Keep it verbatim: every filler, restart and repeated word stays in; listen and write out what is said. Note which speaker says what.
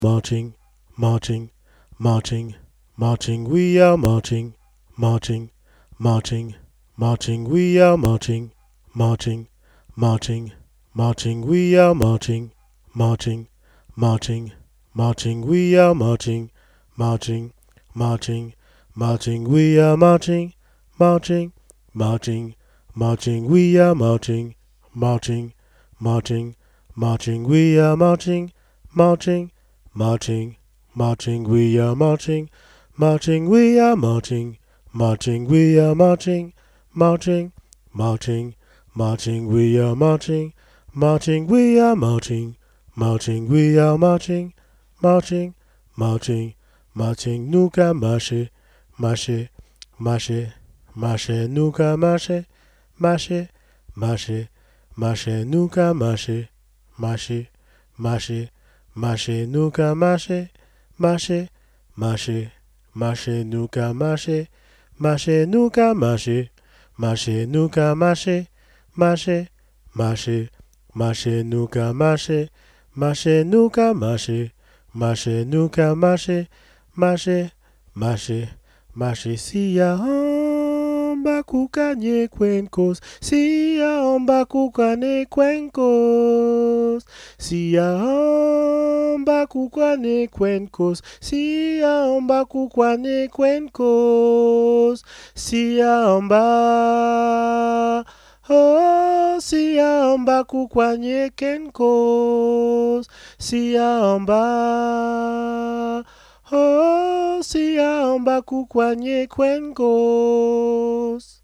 Speaker 1: Marching, marching, marching, marching, we are marching, marching, marching, marching, we are marching, marching, marching, marching, we are marching, marching, marching, marching, we are marching, marching, marching, marching, we are marching, marching, marching, marching, we are marching, marching, marching, marching, we are marching, marching, marching, marching, we are marching, marching, we are marching, marching, we are marching, marching, marching, marching, we are marching, marching, we are marching, marching, we are marching, marching, marching, marching, nuka marche, marche, marche, marche, nuka marche, marche, marche, marche, nuka marche, marche, marche, marche, nuka marche, marche, marche, marche, nuka marche, marche, nuka marche, marche, nuka marche, marche, marche, marche, nuka marche, marche, nuka marche, marche, nuka marche, marche, marche, marche, siya omba kukanye kwenkos, siya omba kukane kwenkos, siya omba kukwane kwenkos, siya omba kukwane kwenkos, siya omba, oh, siya omba kukwanye kenkos, siya omba, oh, siya omba kukwanye kwenkos.